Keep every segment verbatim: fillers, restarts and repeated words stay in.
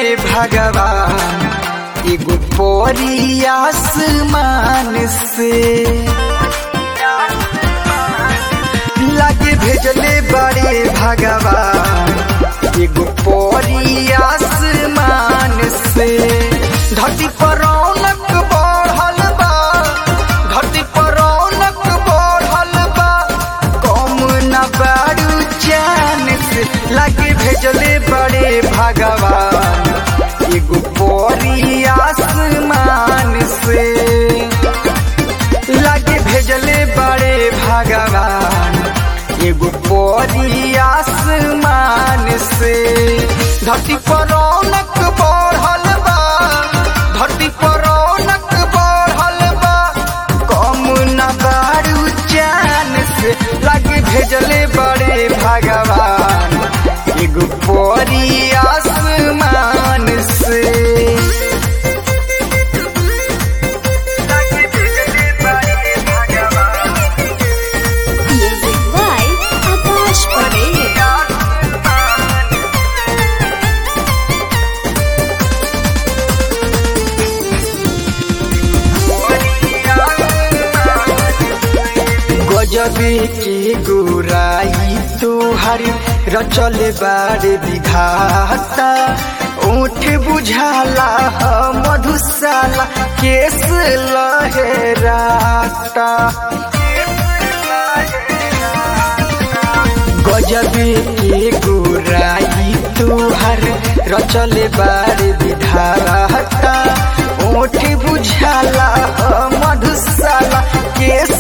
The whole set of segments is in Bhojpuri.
भगवान एगो परी आसमान से लागे भेजले बड़े भगवान एगो परी आसमान से। धरती पर रौनक बढ़ल बा, धरती पर रौनक बढ़ल बा, कम न बारू जान से लागे भेजले बड़े भगवान एगो परी आसमान से। लागे भेजले बड़े भगवान एगो परी आसमान से। धरती पर रौनक बढ़ल बा, धरती पर रौनक बढ़ल बा, कम न बारू जान से लागे भेजले बड़े भगवान एगो परी आसमान से। Music by Akash Patel. गजबे के गोराई तुहारी रचल बाड़े विधाता, ऊँट बुझाला मधुशाला केस लहराता। गजबे के गोराई तुहार रचल बाड़े विधाता, ऊँट बुझाला मधुशाला केस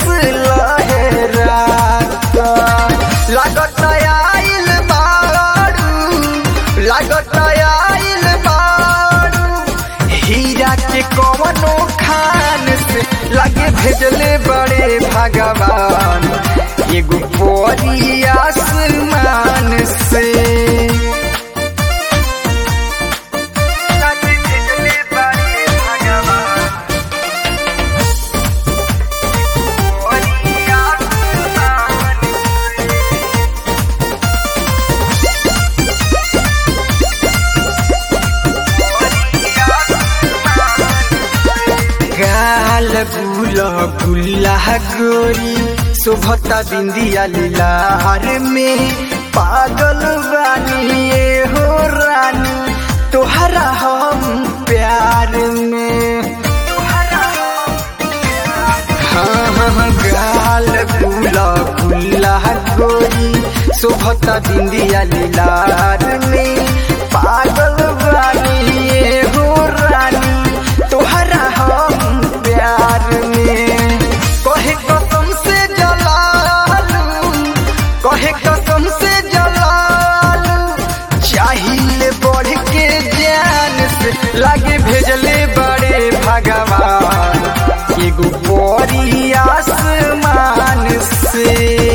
लहराता। लागत आइल बारू, लागत आइल बारू, हीरा के कवनो खान से लागे भेजले बड़े भगवान एगो परी आसमान से। लागे भेजले बड़े भगवान परी आसमान से। गाल गुला गुल्ला गोरी शोभता बिंदिया लीलार में, पागल बानी ये हो रानी तोहरा हम प्यार में। हाँ हाँ गाल गुला गुल्ला गोरी शोभता बिंदिया लीलार में, पागल बानी ये हो रानी तोहरा हम प्यार में। कहे कसम से जलालू, कहे कसम से जलालू, चाहिए बढ़ के जान से लागे भेजले बड़े भगवान एगो परी आसमान से।